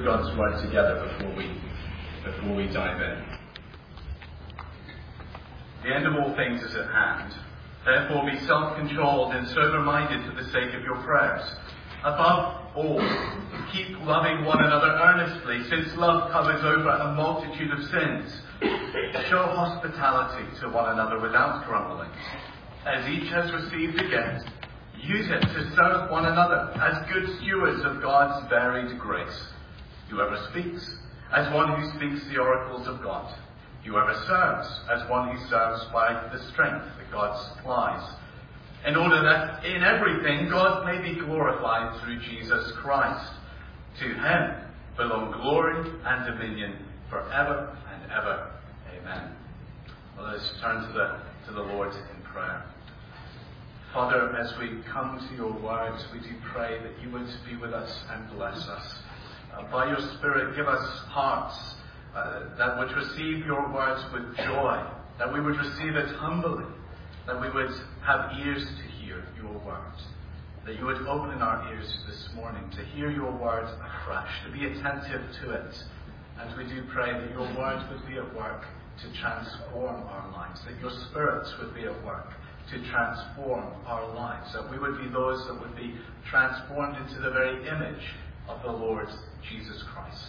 God's Word together before we dive in. The end of all things is at hand. Therefore be self-controlled and sober-minded for the sake of your prayers. Above all, keep loving one another earnestly, since love covers over a multitude of sins. Show hospitality to one another without grumbling. As each has received a gift, use it to serve one another as good stewards of God's varied grace. Whoever speaks, as one who speaks the oracles of God. Whoever serves, as one who serves by the strength that God supplies, in order that in everything God may be glorified through Jesus Christ. To him belong glory and dominion forever and ever. Amen. Well, let us turn to the Lord in prayer. Father, as we come to your words, we do pray that you would be with us and bless us. By your Spirit, give us hearts that would receive your words with joy, that we would receive it humbly, that we would have ears to hear your words, that you would open our ears this morning to hear your words afresh, to be attentive to it. And we do pray that your words would be at work to transform our lives, that your spirits would be at work to transform our lives, that we would be those that would be transformed into the very image of the Lord Jesus Christ.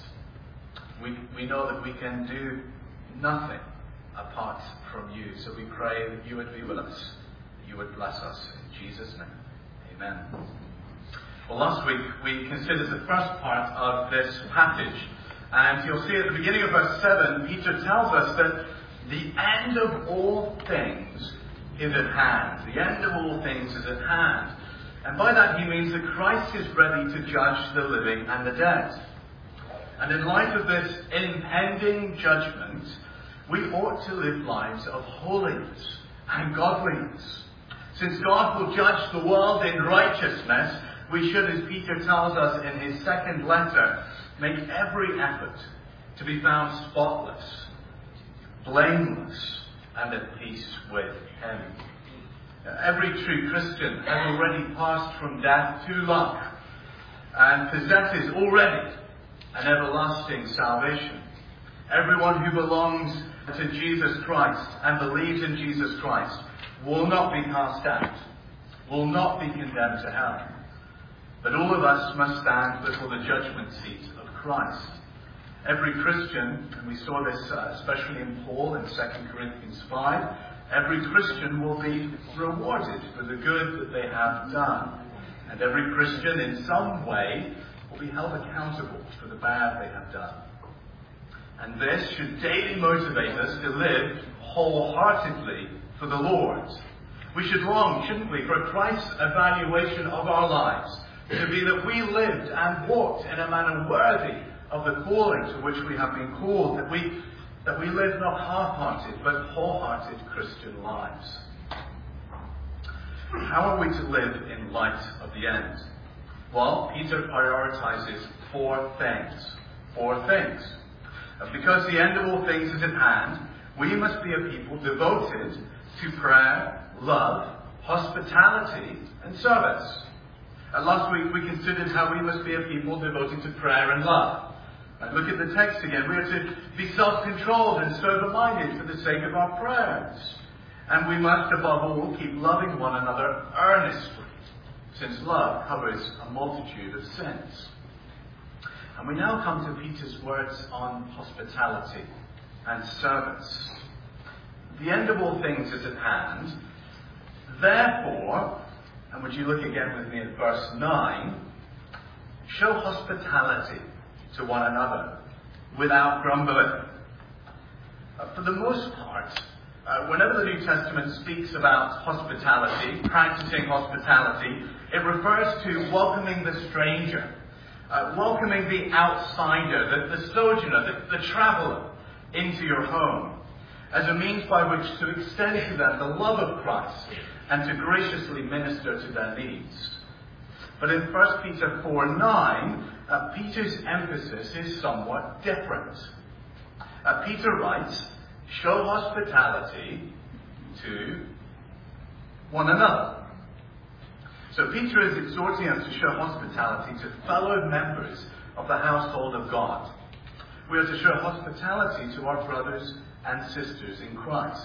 We know that we can do nothing apart from you, so we pray that you would be with us, that you would bless us in Jesus' name. Amen. Well, last week we considered the first part of this passage, and you'll see at the beginning of verse 7, Peter tells us that the end of all things is at hand. The end of all things is at hand. And by that he means that Christ is ready to judge the living and the dead. And in light of this impending judgment, we ought to live lives of holiness and godliness. Since God will judge the world in righteousness, we should, as Peter tells us in his second letter, make every effort to be found spotless, blameless, and at peace with him. Every true Christian has already passed from death to life and possesses already an everlasting salvation. Everyone who belongs to Jesus Christ and believes in Jesus Christ will not be cast out, will not be condemned to hell. But all of us must stand before the judgment seat of Christ. Every Christian, and we saw this especially in Paul in 2 Corinthians 5, every Christian will be rewarded for the good that they have done. And every Christian in some way will be held accountable for the bad they have done. And this should daily motivate us to live wholeheartedly for the Lord. We should long, shouldn't we, for Christ's evaluation of our lives to be that we lived and walked in a manner worthy of the calling to which we have been called, that we live not half-hearted but wholehearted Christian lives. How are we to live in light of the end? Well, Peter prioritizes four things. And because the end of all things is at hand, we must be a people devoted to prayer, love, hospitality, and service. Last week we considered how we must be a people devoted to prayer and love. And look at the text again. We are to be self-controlled and sober-minded for the sake of our prayers. And we must, above all, keep loving one another earnestly, since love covers a multitude of sins. And we now come to Peter's words on hospitality and service. The end of all things is at hand. Therefore, and would you look again with me at verse 9, show hospitality to one another without grumbling. For the most part, whenever the New Testament speaks about hospitality, practicing hospitality, it refers to welcoming the stranger, welcoming the outsider, the sojourner, the traveller into your home, as a means by which to extend to them the love of Christ and to graciously minister to their needs. But in 1 Peter 4:9, Peter's emphasis is somewhat different. Peter writes, show hospitality to one another. So Peter is exhorting us to show hospitality to fellow members of the household of God. We are to show hospitality to our brothers and sisters in Christ.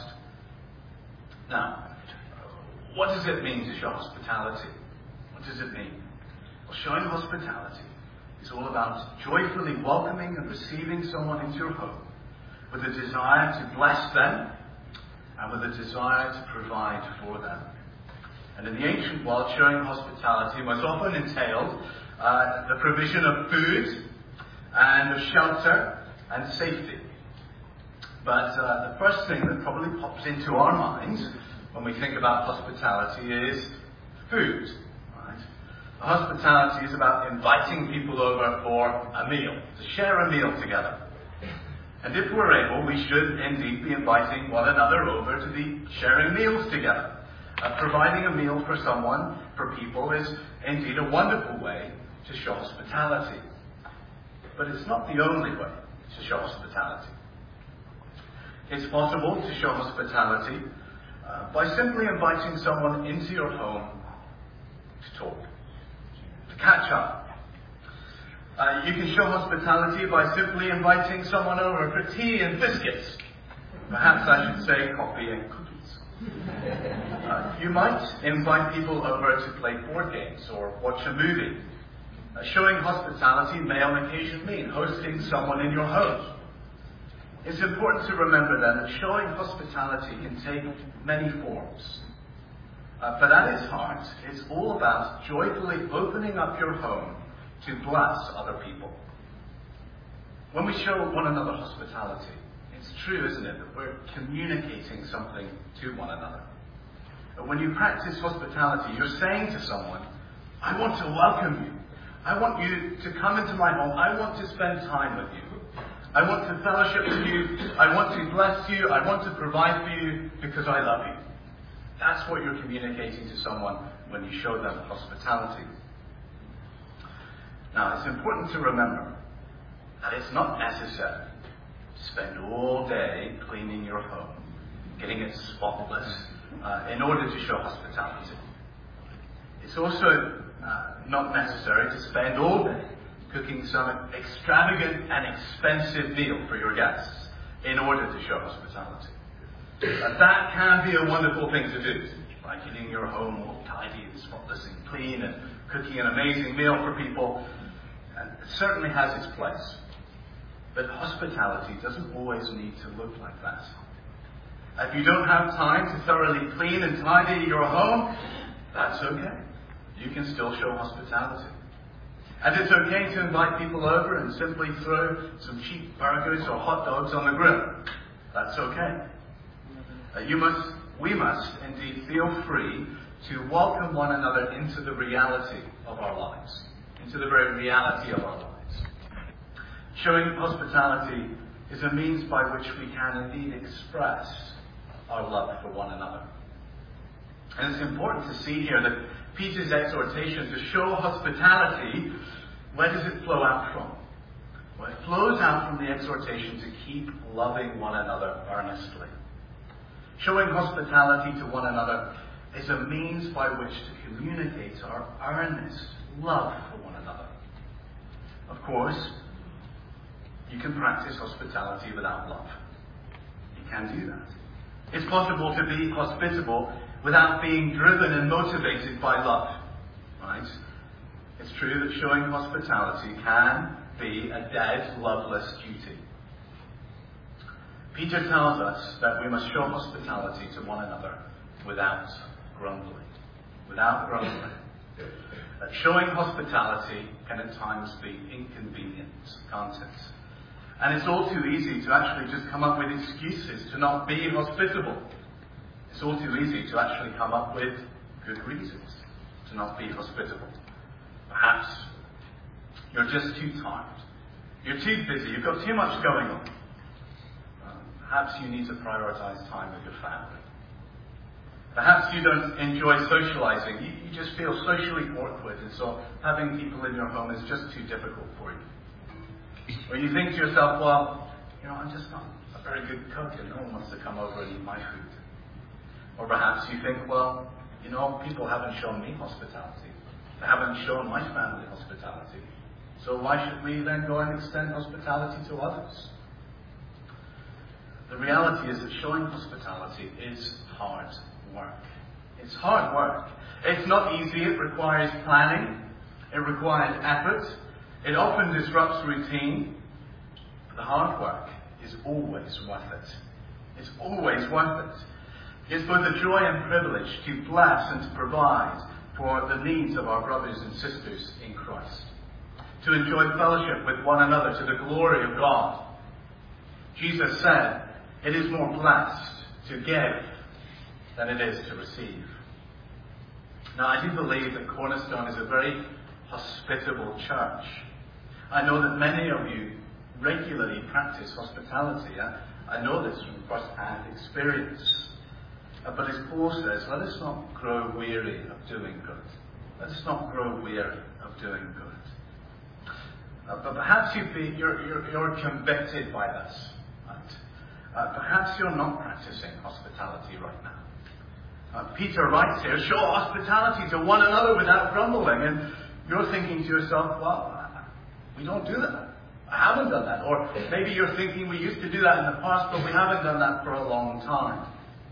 Now, what does it mean to show hospitality? What does it mean? Well, showing hospitality is all about joyfully welcoming and receiving someone into your home with a desire to bless them and with a desire to provide for them. And in the ancient world, showing hospitality most often entailed the provision of food and of shelter and safety. But the first thing that probably pops into our minds when we think about hospitality is food. Right? Hospitality is about inviting people over for a meal, to share a meal together. And if we're able, we should indeed be inviting one another over to be sharing meals together. Providing a meal for someone, for people, is indeed a wonderful way to show hospitality. But it's not the only way to show hospitality. It's possible to show hospitality by simply inviting someone into your home to talk, to catch up. You can show hospitality by simply inviting someone over for tea and biscuits. Perhaps I should say coffee and cookies. You might invite people over to play board games or watch a movie. Showing hospitality may on occasion mean hosting someone in your home. It's important to remember then that showing hospitality can take many forms. But at its heart, it's all about joyfully opening up your home to bless other people. When we show one another hospitality, it's true, isn't it, that we're communicating something to one another. But when you practice hospitality, you're saying to someone, I want to welcome you. I want you to come into my home. I want to spend time with you. I want to fellowship with you. I want to bless you. I want to provide for you because I love you. That's what you're communicating to someone when you show them hospitality. Now, it's important to remember that it's not necessary to spend all day cleaning your home, getting it spotless, in order to show hospitality. It's also not necessary to spend all day cooking some extravagant and expensive meal for your guests in order to show hospitality. That can be a wonderful thing to do, like getting your home all tidy and spotless and clean and cooking an amazing meal for people. And it certainly has its place. But hospitality doesn't always need to look like that. If you don't have time to thoroughly clean and tidy your home, that's okay. You can still show hospitality. And it's okay to invite people over and simply throw some cheap burgers or hot dogs on the grill. That's okay. We must indeed feel free to welcome one another into the reality of our lives, into the very reality of our lives. Showing hospitality is a means by which we can indeed express our love for one another. And it's important to see here that Peter's exhortation to show hospitality, where does it flow out from? Well, it flows out from the exhortation to keep loving one another earnestly. Showing hospitality to one another is a means by which to communicate our earnest love for one another. Of course, you can practice hospitality without love. You can do that. It's possible to be hospitable without being driven and motivated by love. Right? It's true that showing hospitality can be a dead, loveless duty. Peter tells us that we must show hospitality to one another without grumbling. Without grumbling. That showing hospitality can at times be inconvenient, can't it? And it's all too easy to actually just come up with excuses to not be hospitable. It's all too easy to actually come up with good reasons to not be hospitable. Perhaps you're just too tired. You're too busy. You've got too much going on. Perhaps you need to prioritize time with your family. Perhaps you don't enjoy socializing. You just feel socially awkward, and so having people in your home is just too difficult for you. Or you think to yourself, well, I'm just not a very good cook and no one wants to come over and eat my food. Or perhaps you think, well, people haven't shown me hospitality. They haven't shown my family hospitality. So why should we then go and extend hospitality to others? The reality is that showing hospitality is hard work. It's hard work. It's not easy. It requires planning. It requires effort. It often disrupts routine. But the hard work is always worth it. It's always worth it. It's both a joy and privilege to bless and to provide for the needs of our brothers and sisters in Christ. To enjoy fellowship with one another to the glory of God. Jesus said, "It is more blessed to give than it is to receive." Now, I do believe that Cornerstone is a very hospitable church. I know that many of you regularly practice hospitality. I know this from first-hand experience. But as Paul says, let us not grow weary of doing good. Let us not grow weary of doing good. But perhaps you're convicted by this. Right? Perhaps you're not practicing hospitality right now. Peter writes here, "Show hospitality to one another without grumbling." And you're thinking to yourself, well, we don't do that. I haven't done that. Or maybe you're thinking we used to do that in the past, but we haven't done that for a long time.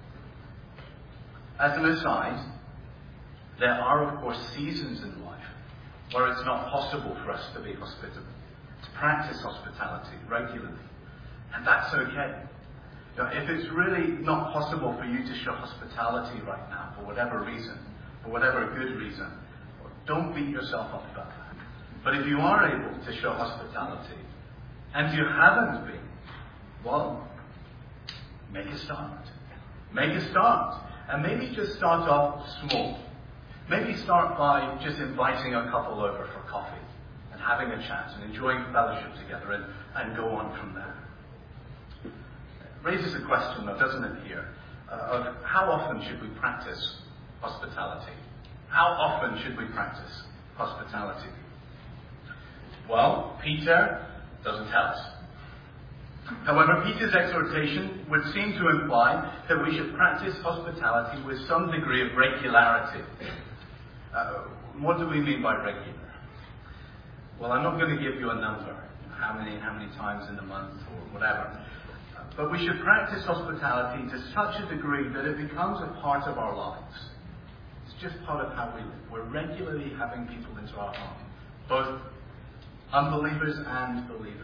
As an aside, there are, of course, seasons in life where it's not possible for us to be hospitable, to practice hospitality regularly. And that's okay. If it's really not possible for you to show hospitality right now, for whatever reason, for whatever good reason, don't beat yourself up about that. But if you are able to show hospitality, and you haven't been, well, make a start. Make a start. And maybe just start off small. Maybe start by just inviting a couple over for coffee and having a chat and enjoying fellowship together and go on from there. It raises a question, though, doesn't it, here, of how often should we practice hospitality? How often should we practice hospitality? Well, Peter doesn't tell us. However, Peter's exhortation would seem to imply that we should practice hospitality with some degree of regularity. What do we mean by regular? Well, I'm not going to give you a number, how many times in a month or whatever. But we should practice hospitality to such a degree that it becomes a part of our lives. It's just part of how we live. We're regularly having people into our home, both unbelievers and believers.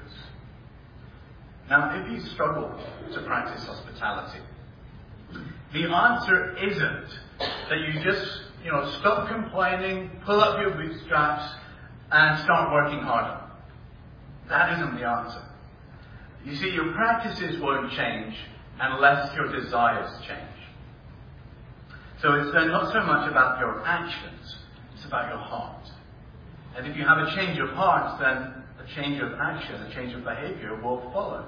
Now, if you struggle to practice hospitality, the answer isn't that you just, stop complaining, pull up your bootstraps, and start working harder. That isn't the answer. You see, your practices won't change unless your desires change. So it's then not so much about your actions, it's about your heart. And if you have a change of heart, then a change of action, a change of behavior will follow.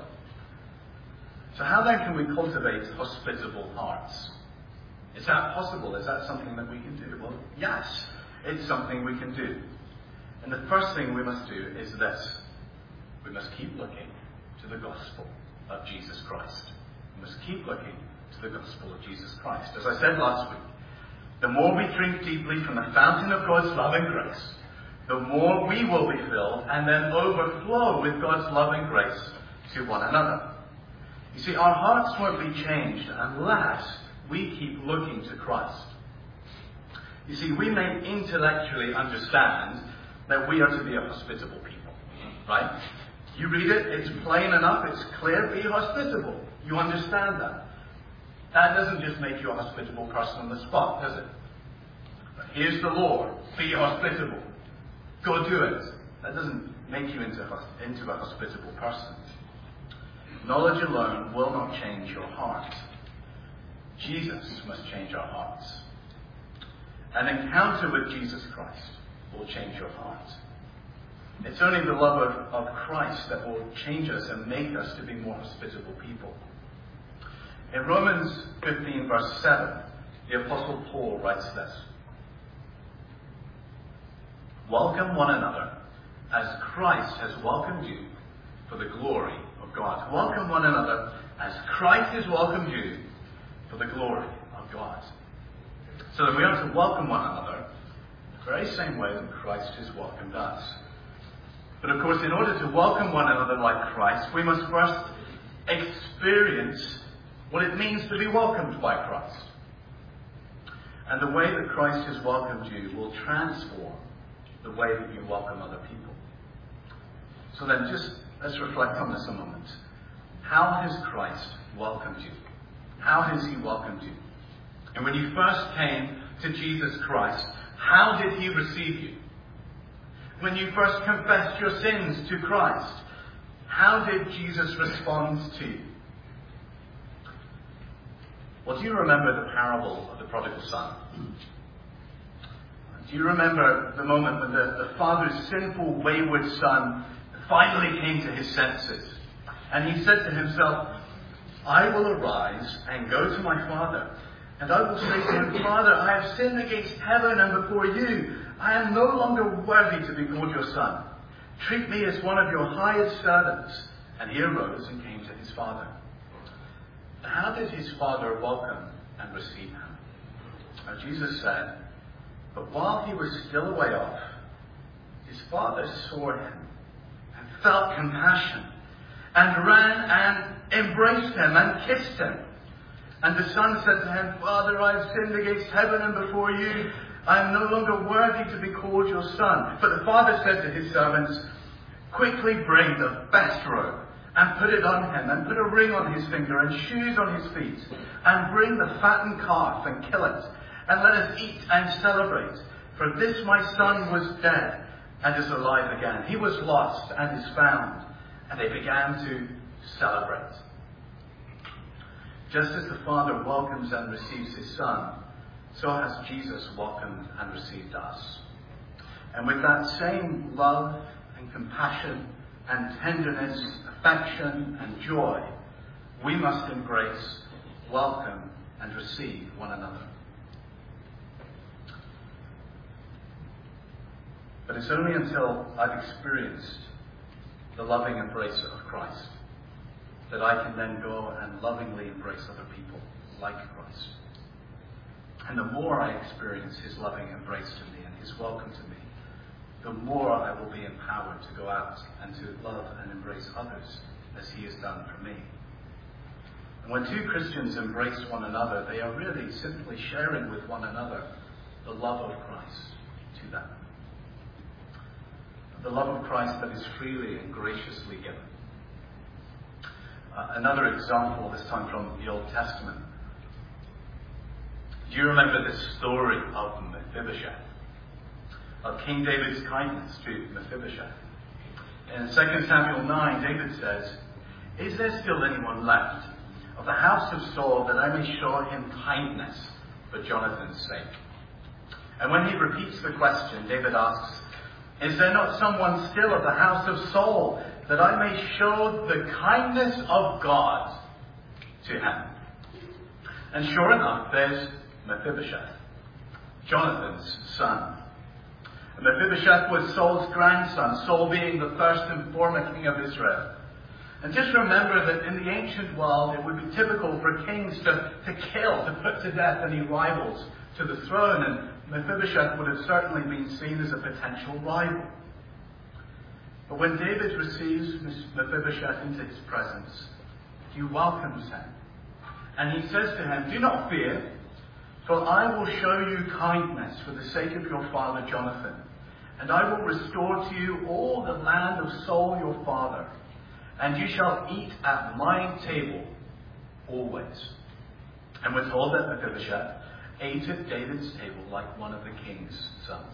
So how then can we cultivate hospitable hearts? Is that possible? Is that something that we can do? Well, yes, it's something we can do. And the first thing we must do is this. We must keep looking to the gospel of Jesus Christ. We must keep looking to the gospel of Jesus Christ. As I said last week, the more we drink deeply from the fountain of God's love and grace, the more we will be filled and then overflow with God's love and grace to one another. You see, our hearts won't be changed unless we keep looking to Christ. You see, we may intellectually understand that we are to be a hospitable people, right? You read it, it's plain enough, it's clear, be hospitable. You understand that. That doesn't just make you a hospitable person on the spot, does it? Here's the law, be hospitable. Go do it. That doesn't make you into a hospitable person. Knowledge alone will not change your heart. Jesus must change our hearts. An encounter with Jesus Christ will change your heart. It's only the love of Christ that will change us and make us to be more hospitable people. In Romans 15 verse 7, the Apostle Paul writes this. Welcome one another as Christ has welcomed you for the glory of God. Welcome one another as Christ has welcomed you for the glory of God. So that we are to welcome one another the very same way that Christ has welcomed us. But of course, in order to welcome one another like Christ, we must first experience what it means to be welcomed by Christ. And the way that Christ has welcomed you will transform the way that you welcome other people. So then let's reflect on this a moment. How has Christ welcomed you? How has he welcomed you? And when you first came to Jesus Christ, how did he receive you? When you first confessed your sins to Christ, how did Jesus respond to you? Well, do you remember the parable of the prodigal son? Do you remember the moment when the father's sinful, wayward son finally came to his senses? And he said to himself, I will arise and go to my father. And I will say to him, Father, I have sinned against heaven and before you. I am no longer worthy to be called your son. Treat me as one of your hired servants. And he arose and came to his father. How did his father welcome and receive him? Now, Jesus said, but while he was still a way off, his father saw him and felt compassion and ran and embraced him and kissed him. And the son said to him, Father, I have sinned against heaven and before you. I am no longer worthy to be called your son. But the father said to his servants, quickly bring the best robe and put it on him, and put a ring on his finger and shoes on his feet, and bring the fattened calf and kill it, and let us eat and celebrate. For this my son was dead and is alive again. He was lost and is found. And they began to celebrate. Just as the Father welcomes and receives his Son, so has Jesus welcomed and received us. And with that same love and compassion and tenderness, affection and joy, we must embrace, welcome and receive one another. But it's only until I've experienced the loving embrace of Christ that I can then go and lovingly embrace other people like Christ. And the more I experience his loving embrace to me and his welcome to me, the more I will be empowered to go out and to love and embrace others as he has done for me. And when two Christians embrace one another, they are really simply sharing with one another the love of Christ to them. The love of Christ that is freely and graciously given. Another example, this time from the Old Testament. Do you remember this story of Mephibosheth? Of King David's kindness to Mephibosheth. In 2 Samuel 9, David says, is there still anyone left of the house of Saul that I may show him kindness for Jonathan's sake? And when he repeats the question, David asks, is there not someone still of the house of Saul that I may show the kindness of God to him? And sure enough, there's Mephibosheth, Jonathan's son. And Mephibosheth was Saul's grandson, Saul being the first and former king of Israel. And just remember that in the ancient world, it would be typical for kings to kill, to put to death any rivals to the throne. And Mephibosheth would have certainly been seen as a potential rival. But when David receives Mephibosheth into his presence, he welcomes him. And he says to him, do not fear, for I will show you kindness for the sake of your father Jonathan. And I will restore to you all the land of Saul your father. And you shall eat at my table always. And we're told that Mephibosheth ate at David's table like one of the king's sons.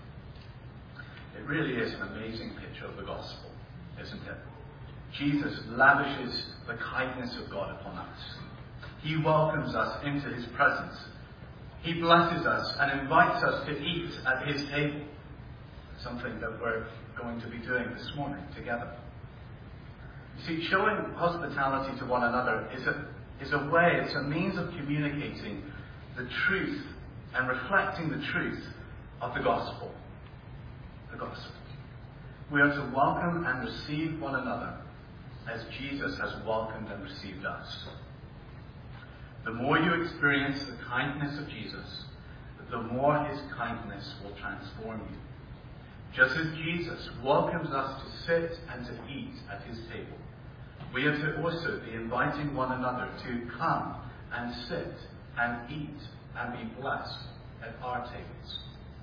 It really is an amazing picture of the gospel, isn't it? Jesus lavishes the kindness of God upon us. He welcomes us into his presence. He blesses us and invites us to eat at his table. Something that we're going to be doing this morning together. You see, showing hospitality to one another is a way, it's a means of communicating the truth and reflecting the truth of the gospel. The gospel. We are to welcome and receive one another as Jesus has welcomed and received us. The more you experience the kindness of Jesus, the more his kindness will transform you. Just as Jesus welcomes us to sit and to eat at his table, we are to also be inviting one another to come and sit and eat and be blessed at our tables.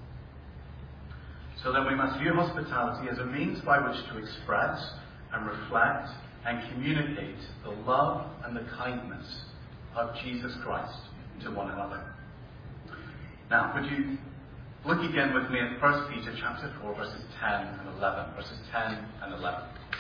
So then we must view hospitality as a means by which to express and reflect and communicate the love and the kindness of Jesus Christ to one another. Now, would you look again with me at 1 Peter chapter 4, verses 10 and 11. Verses 10 and 11.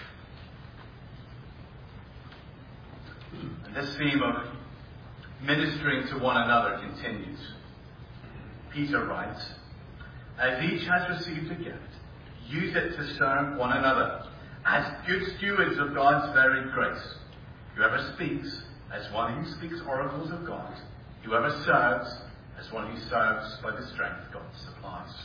And this theme of ministering to one another continues. Peter writes, "As each has received a gift, use it to serve one another, as good stewards of God's very grace. Whoever speaks, as one who speaks oracles of God. Whoever serves, as one who serves by the strength God supplies."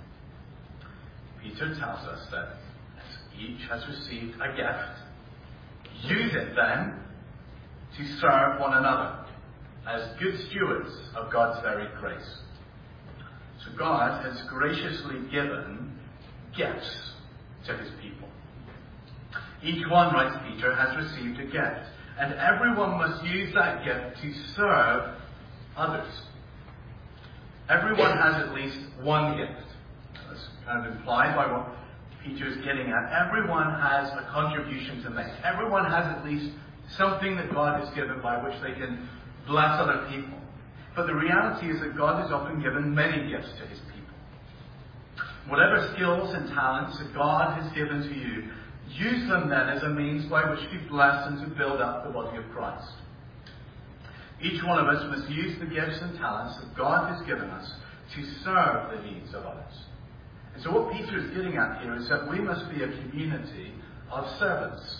Peter tells us that as each has received a gift, use it then to serve one another, as good stewards of God's very grace. So God has graciously given gifts to his people. Each one, writes Peter, has received a gift, and everyone must use that gift to serve others. Everyone has at least one gift. That's kind of implied by what Peter is getting at. Everyone has a contribution to make. Everyone has at least something that God has given by which they can bless other people. But the reality is that God has often given many gifts to his people. Whatever skills and talents that God has given to you, use them then as a means by which to bless and to build up the body of Christ. Each one of us must use the gifts and talents that God has given us to serve the needs of others. And so what Peter is getting at here is that we must be a community of servants.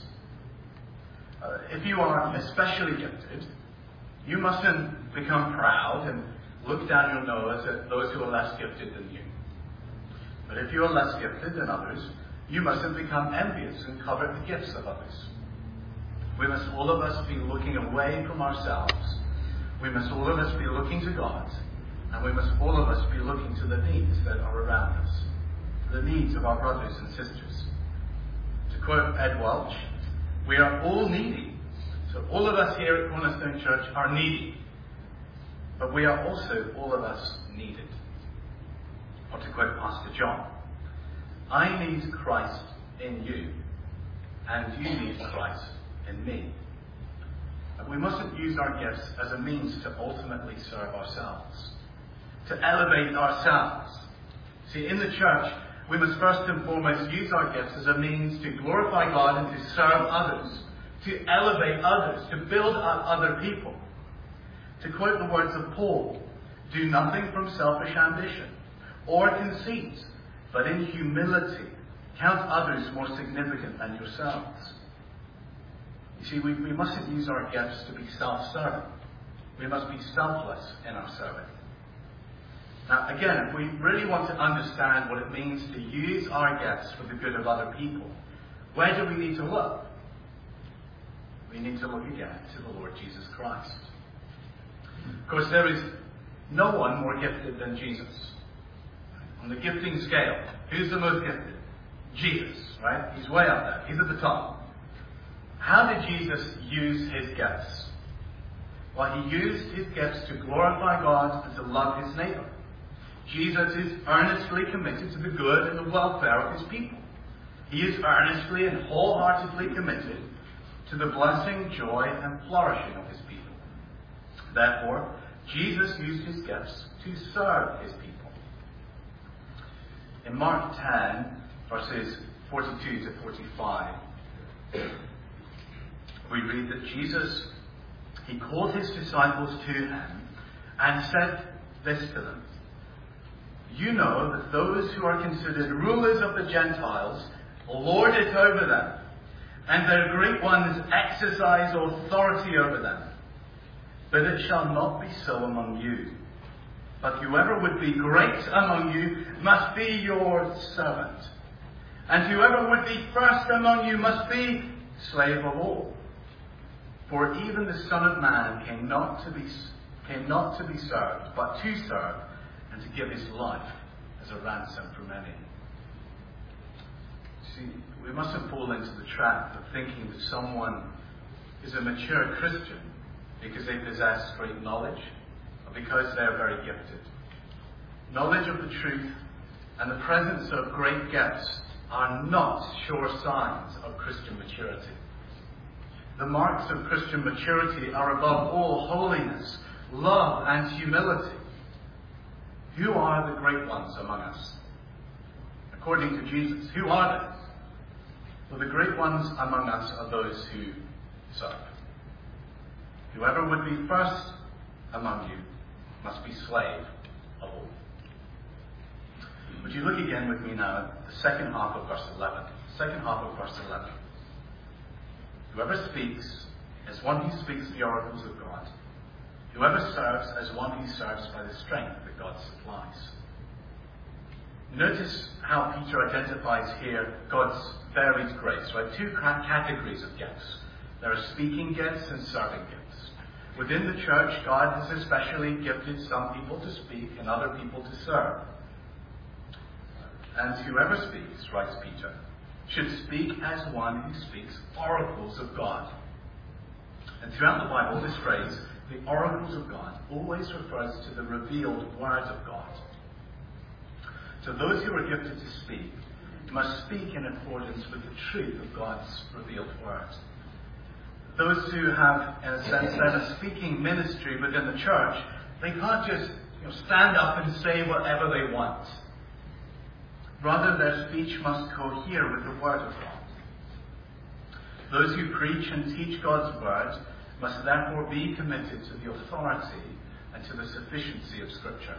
If you are especially gifted, you mustn't become proud and look down your nose at those who are less gifted than you. But if you are less gifted than others, you mustn't become envious and covet the gifts of others. We must all of us be looking away from ourselves. We must all of us be looking to God. And we must all of us be looking to the needs that are around us. The needs of our brothers and sisters. To quote Ed Welch, we are all needy. So all of us here at Cornerstone Church are needy. But we are also all of us needed. Or to quote Pastor John, I need Christ in you, and you need Christ in me. And we mustn't use our gifts as a means to ultimately serve ourselves, to elevate ourselves. See, in the church, we must first and foremost use our gifts as a means to glorify God and to serve others, to elevate others, to build up other people. To quote the words of Paul, do nothing from selfish ambition or conceit, but in humility count others more significant than yourselves. You see, we mustn't use our gifts to be self-serving. We must be selfless in our serving. Now, again, if we really want to understand what it means to use our gifts for the good of other people, where do we need to look? We need to look again to the Lord Jesus Christ. Of course, there is no one more gifted than Jesus. On the gifting scale, who's the most gifted? Jesus, right? He's way up there. He's at the top. How did Jesus use his gifts? Well, he used his gifts to glorify God and to love his neighbor. Jesus is earnestly committed to the good and the welfare of his people. He is earnestly and wholeheartedly committed to the blessing, joy, and flourishing of his people. Therefore, Jesus used his gifts to serve his people. In Mark 10, verses 42 to 45, we read that Jesus, he called his disciples to him and said this to them. You know that those who are considered rulers of the Gentiles lord it over them, and their great ones exercise authority over them. But it shall not be so among you. But whoever would be great among you must be your servant. And whoever would be first among you must be slave of all. For even the Son of Man came not to be served, but to serve, and to give his life as a ransom for many. See, we mustn't fall into the trap of thinking that someone is a mature Christian because they possess great knowledge or because they are very gifted. Knowledge of the truth and the presence of great gifts are not sure signs of Christian maturity. The marks of Christian maturity are above all holiness, love, and humility. Who are the great ones among us? According to Jesus, who are they? Well, the great ones among us are those who serve. Whoever would be first among you must be slave of all. Would you look again with me now at the second half of verse 11? Second half of verse 11. Whoever speaks as one who speaks the oracles of God. Whoever serves as one who serves by the strength that God supplies. Notice how Peter identifies here God's varied grace, right? Two categories of gifts. There are speaking gifts and serving gifts. Within the church, God has especially gifted some people to speak and other people to serve. And whoever speaks, writes Peter, should speak as one who speaks oracles of God. And throughout the Bible, this phrase, the oracles of God, always refers to the revealed word of God. So those who are gifted to speak must speak in accordance with the truth of God's revealed word. Those who have, in a sense, then a speaking ministry within the church, they can't just stand up and say whatever they want. Rather, their speech must cohere with the word of God. Those who preach and teach God's word must therefore be committed to the authority and to the sufficiency of Scripture.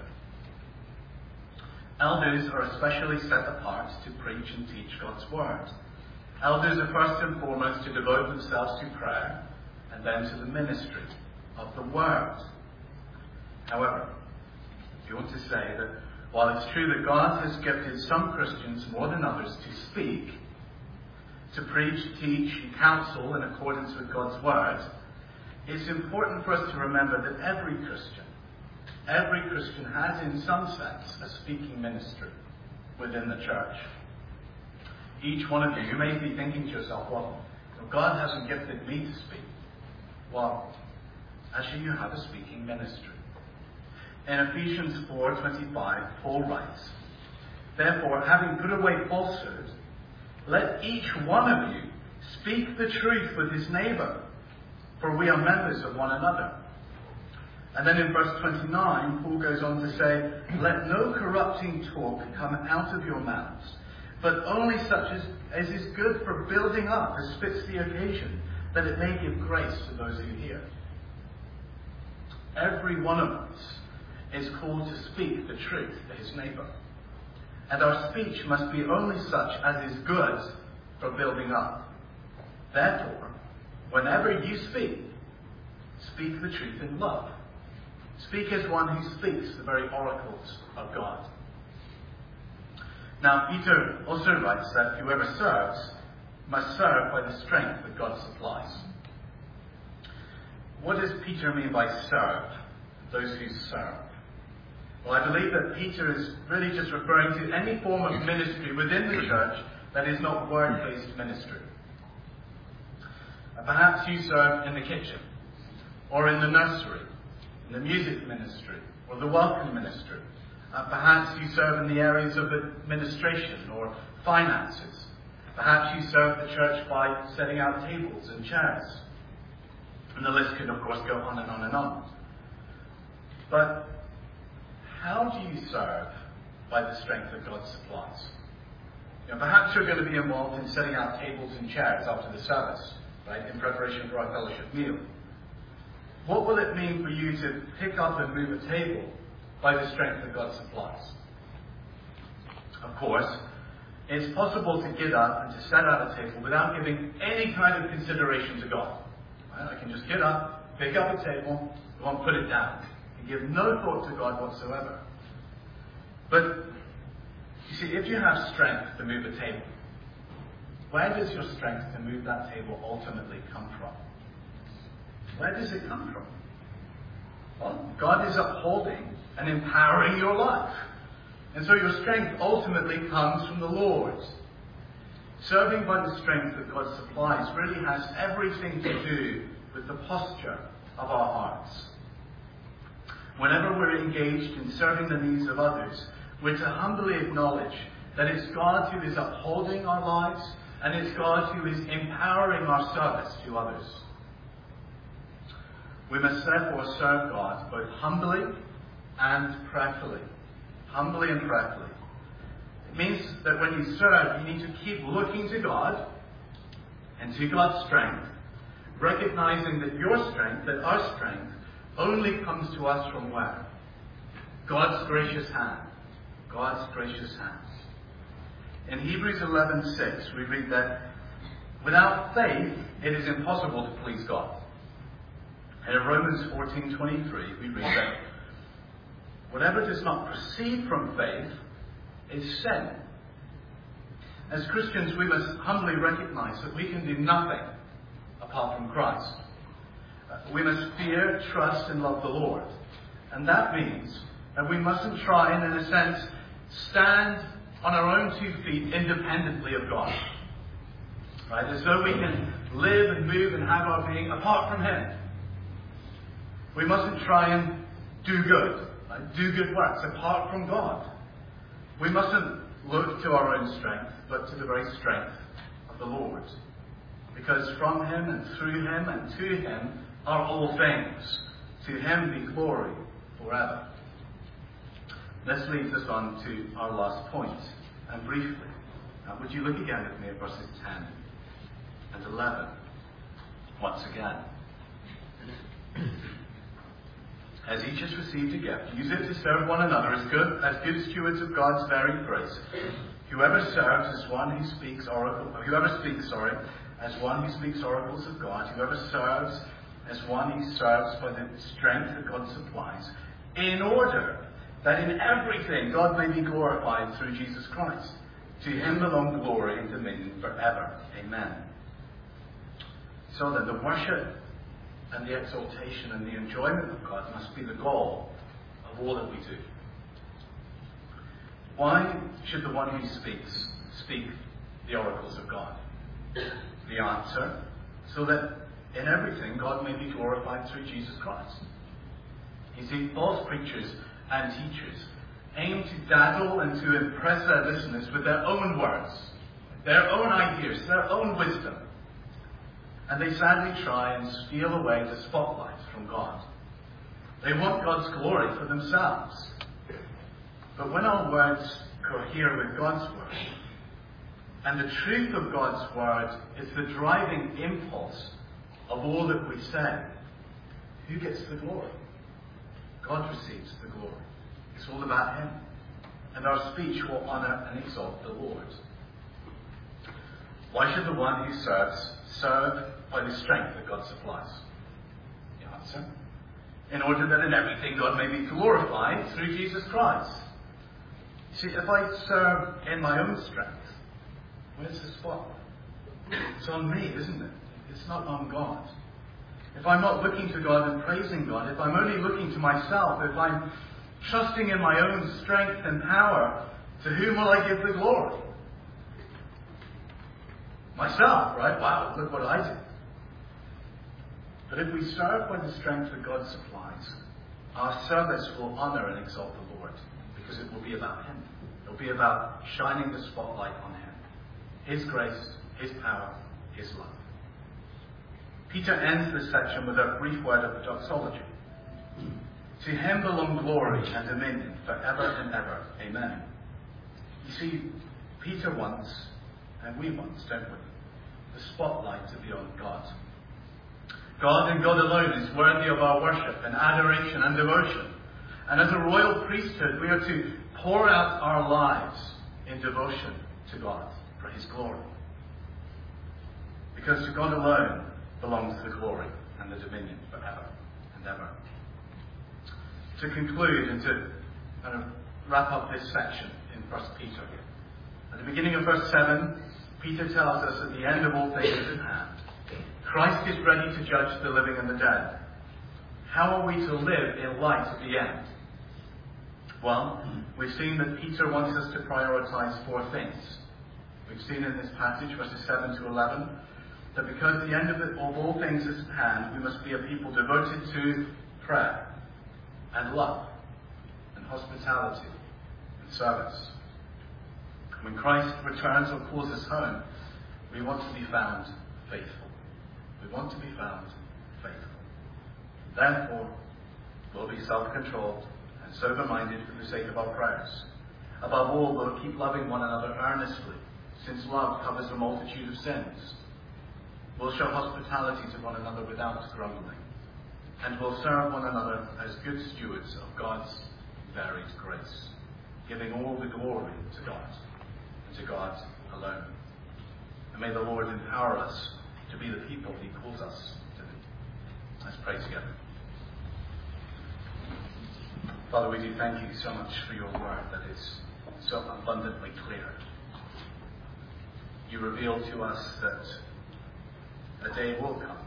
Elders are especially set apart to preach and teach God's word. Elders are first and foremost to devote themselves to prayer and then to the ministry of the word. However, I want to say that while it's true that God has gifted some Christians more than others to speak, to preach, teach, and counsel in accordance with God's word, it's important for us to remember that every Christian has in some sense a speaking ministry within the church. Each one of you may be thinking to yourself, well, God hasn't gifted me to speak. Well, actually you have a speaking ministry. In Ephesians 4:25, Paul writes, "Therefore, having put away falsehood, let each one of you speak the truth with his neighbour, for we are members of one another." And then in verse 29, Paul goes on to say, "Let no corrupting talk come out of your mouths, but only such as is good for building up as fits the occasion, that it may give grace to those who hear." Every one of us is called to speak the truth to his neighbour. And our speech must be only such as is good for building up. Therefore, whenever you speak, speak the truth in love. Speak as one who speaks the very oracles of God. Now, Peter also writes that whoever serves must serve by the strength that God supplies. What does Peter mean by serve? Those who serve. Well, I believe that Peter is really just referring to any form of ministry within the church that is not word-based ministry. Perhaps you serve in the kitchen, or in the nursery, in the music ministry, or the welcome ministry. Perhaps you serve in the areas of administration or finances. Perhaps you serve the church by setting out tables and chairs. And the list could, of course, go on and on and on. But how do you serve by the strength that God supplies? Perhaps you're going to be involved in setting out tables and chairs after the service, right, in preparation for our fellowship meal. What will it mean for you to pick up and move a table by the strength that God supplies? Of course, it's possible to get up and to set out a table without giving any kind of consideration to God. Right? I can just get up, pick up a table, go and put it down. And give no thought to God whatsoever. But, you see, if you have strength to move a table, where does your strength to move that table ultimately come from? Where does it come from? Well, God is upholding and empowering your life. And so your strength ultimately comes from the Lord. Serving by the strength that God supplies really has everything to do with the posture of our hearts. Whenever we're engaged in serving the needs of others, we're to humbly acknowledge that it's God who is upholding our lives, and it's God who is empowering our service to others. We must therefore serve God both humbly and prayerfully. Humbly and prayerfully. It means that when you serve, you need to keep looking to God and to God's strength, recognizing that your strength, that our strength, only comes to us from where? God's gracious hand. God's gracious hands. In Hebrews 11:6, we read that without faith, it is impossible to please God. And in Romans 14:23, we read that whatever does not proceed from faith is sin. As Christians, we must humbly recognize that we can do nothing apart from Christ. We must fear, trust, and love the Lord. And that means that we mustn't try and, in a sense, stand on our own 2 feet independently of God. Right? As though we can live and move and have our being apart from Him. We mustn't try and do good, right? Do good works apart from God. We mustn't look to our own strength, but to the very strength of the Lord. Because from Him and through Him and to Him are all things. To Him be glory forever. This leads us on to our last point. And briefly, would you look again with me at verses 10 and 11? Once again. As each has received a gift, use it to serve one another as good stewards of God's varied grace. Whoever serves as one who speaks oracles of God, whoever serves as one who serves by the strength that God supplies, in order that in everything God may be glorified through Jesus Christ. To Him belong glory and dominion forever. Amen. So then, the worship and the exaltation and the enjoyment of God must be the goal of all that we do. Why should the one who speaks speak the oracles of God? The answer, so that in everything God may be glorified through Jesus Christ. You see, false preachers and teachers aim to dazzle and to impress their listeners with their own words, their own ideas, their own wisdom. And they sadly try and steal away the spotlight from God. They want God's glory for themselves. But when our words cohere with God's word, and the truth of God's word is the driving impulse of all that we say, who gets the glory? God receives the glory. It's all about Him. And our speech will honour and exalt the Lord. Why should the one who serves serve by the strength that God supplies? The answer, in order that in everything God may be glorified through Jesus Christ. You see, if I serve in my own strength, where's the spot? It's on me, isn't it? It's not on God. If I'm not looking to God and praising God, if I'm only looking to myself, if I'm trusting in my own strength and power, to whom will I give the glory? Myself, right? Wow, look what I did. But if we serve by the strength that God supplies, our service will honour and exalt the Lord, because it will be about Him. It will be about shining the spotlight on Him. His grace, His power, His love. Peter ends this section with a brief word of doxology. To Him belong glory and dominion forever and ever. Amen. You see, Peter wants, and we want, don't we, the spotlight to be on God. God and God alone is worthy of our worship and adoration and devotion. And as a royal priesthood, we are to pour out our lives in devotion to God for His glory. Because to God alone belongs the glory and the dominion forever and ever. To conclude and to kind of wrap up this section in 1 Peter. At the beginning of verse 7, Peter tells us at the end of all things is at hand. Christ is ready to judge the living and the dead. How are we to live in light of the end? Well, we've seen that Peter wants us to prioritize 4 things. We've seen in this passage, verses 7 to 11, that because the end of all things is at hand, we must be a people devoted to prayer and love and hospitality and service. When Christ returns or calls us home, we want to be found faithful. We want to be found faithful. Therefore, we'll be self-controlled and sober-minded for the sake of our prayers. Above all, we'll keep loving one another earnestly, since love covers a multitude of sins. We'll show hospitality to one another without grumbling, and we'll serve one another as good stewards of God's varied grace, giving all the glory to God, and to God alone. And may the Lord empower us to be the people He calls us to be. Let's pray together. Father, we do thank you so much for your word that is so abundantly clear. You reveal to us that a day will come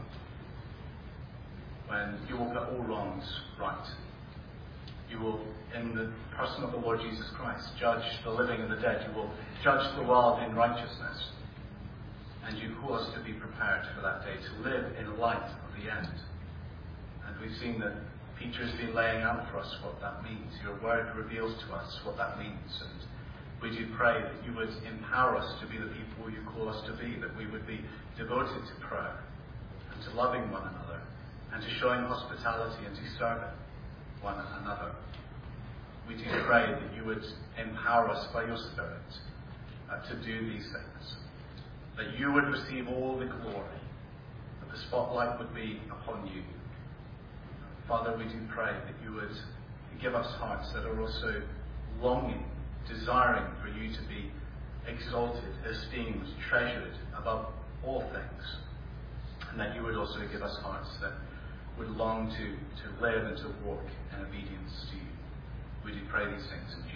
when you will put all wrongs right. You will, in the person of the Lord Jesus Christ, judge the living and the dead. You will judge the world in righteousness. And you call us to be prepared for that day, to live in light of the end. And we've seen that Peter's been laying out for us what that means. Your word reveals to us what that means. And we do pray that you would empower us to be the people you call us to be, that we would be devoted to prayer and to loving one another and to showing hospitality and to serving one another. We do pray that you would empower us by your Spirit to do these things, that you would receive all the glory, that the spotlight would be upon you. Father, we do pray that you would give us hearts that are also longing, desiring for you to be exalted, esteemed, treasured above all things. And that you would also give us hearts that would long to live and to walk in obedience to you. We do pray these things in